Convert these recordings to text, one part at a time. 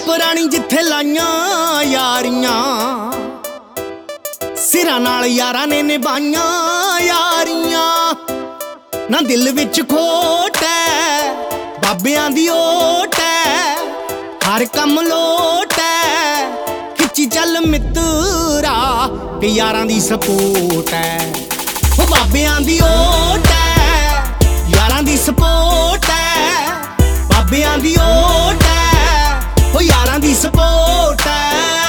ਪੁਰਾਣੀ ਜਿੱਥੇ ਲਾਈਆਂ ਯਾਰੀਆਂ, ਸਿਰਾਂ ਨਾਲ ਯਾਰਾਂ ਨੇ ਨਿਭਾਈਆਂ ਯਾਰੀਆਂ। ਨਾ ਦਿਲ ਵਿੱਚ ਖੋਟ ਐ, ਬਾਬਿਆਂ ਦੀ ਓਟ ਐ, ਹਰ ਕੰਮ ਲੋਟ ਐ। ਖਿੱਚੀ ਚੱਲ ਮਿੱਤਰਾ ਕਿ ਯਾਰਾਂ ਦੀ ਸਪੋਰਟ ਐ। ਉਹ ਬਾਬਿਆਂ ਦੀ ਓਟ ਐ, ਯਾਰਾਂ ਦੀ ਸਪੋਰਟ ਐ। ਬਾਬਿਆਂ ਦੀ ਓਟ ਐ, ਉਹ ਯਾਰਾਂ ਦੀ ਸਪੋਰਟ ਐ।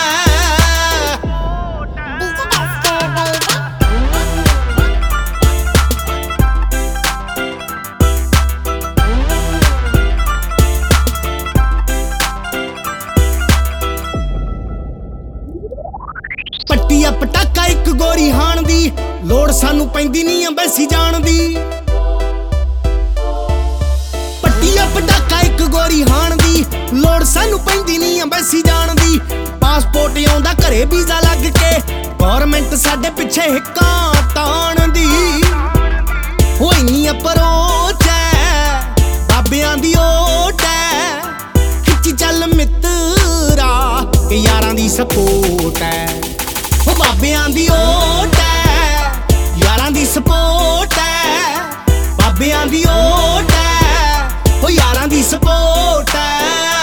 ਪੱਟੀਆ ਪਟਾਕਾ ਇੱਕ ਗੋਰੀ ਹਾਣ ਦੀ, ਲੋੜ ਸਾਨੂੰ ਪੈਂਦੀ ਨਹੀਂ ਅੰਬੈਸੀ ਜਾਣ ਦੀ। ਪੱਟੀਆ ਪਟਾਕਾ ਇੱਕ ਗੋਰੀ ਹਾਣ ਦੀ, ਲੋੜ ਸਾਨੂੰ ਪੈਂਦੀ ਨਹੀਂ ਅੰਬੈਸੀ ਜਾਣ ਦੀ। ਪਾਸਪੋਰਟ ਆਉਂਦਾ ਘਰੇ ਵੀਜ਼ਾ ਲੱਗ ਕੇ, ਗੌਰਮੈਂਟ ਸਾਡੇ ਪਿੱਛੇ ਹਿੱਕਾਂ ਤਾਣ ਦੀ। ਹੋ ਇੰਨੀ ਅਪਰੋਚ ਐ, ਬਾਬਿਆਂ ਦੀ ਓਟ ਐ। ਖਿੱਚੀ ਚੱਲ ਮਿੱਤਰਾ ਕਿ ਯਾਰਾਂ ਦੀ ਸਪੋਰਟ ਐ। ਉਹ ਬਾਬਿਆਂ ਦੀ ਓਟ ਐ, ਯਾਰਾਂ ਦੀ ਸਪੋਰਟ ਐ। ਬਾਬਿਆਂ ਦੀ ਓਟ ਐ, ਉਹ ਯਾਰਾਂ ਦੀ ਸਪੋਰਟ ਐ।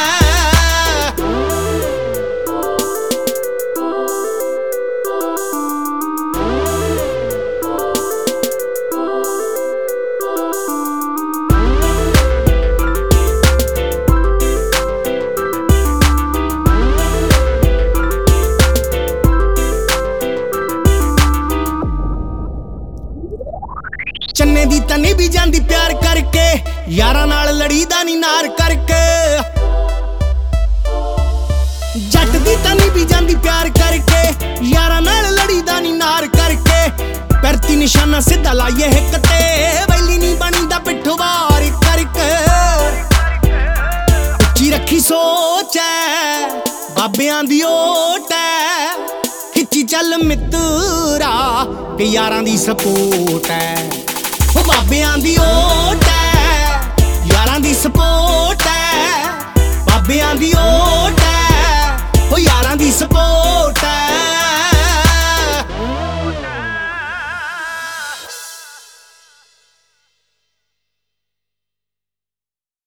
ਚੰਨੇ ਦੀ ਤਾਂ ਨਹੀਂ ਵੀ ਜਾਂਦੀ ਪਿਆਰ ਕਰਕੇ, ਯਾਰਾਂ ਨਾਲ ਲੜੀਦਾ ਨਹੀਂ ਨਾਰ ਕਰਕੇ। ਜੱਟ ਦੀ ਤਾਂ ਨਹੀਂ ਵੀ ਜਾਂਦੀ ਪਿਆਰ ਕਰਕੇ, ਯਾਰਾਂ ਨਾਲ ਲੜੀਦਾ ਨਹੀਂ ਨਾਰ ਕਰਕੇ। ਪੈਰਤੀ ਨਿਸ਼ਾਨਾ ਸਿੱਧਾ ਲਾਈਏ ਹਿੱਕ ਤੇ, ਵੈਲੀ ਨਹੀਂ ਬਣੀਦਾ ਪਿੱਠਵਾਰ ਕਰਕੇ। ਉੱਚੀ ਰੱਖੀ ਸੋਚ ਐ, ਬਾਬਿਆਂ ਦੀ ਓਟ ਐ। ਖਿੱਚੀ ਚੱਲ ਮਿੱਤਰਾ ਕਿ ਯਾਰਾਂ ਦੀ ਸਪੋਰਟ ਐ। ਉਹ ਬਾਬਿਆਂ ਦੀ ਓਟ ਐ, ਯਾਰਾਂ ਦੀ ਸਪੋਰਟ ਐ। ਬਾਬਿਆਂ ਦੀ ਓਟ ਐ, ਉਹ ਯਾਰਾਂ ਦੀ ਸਪੋਰਟ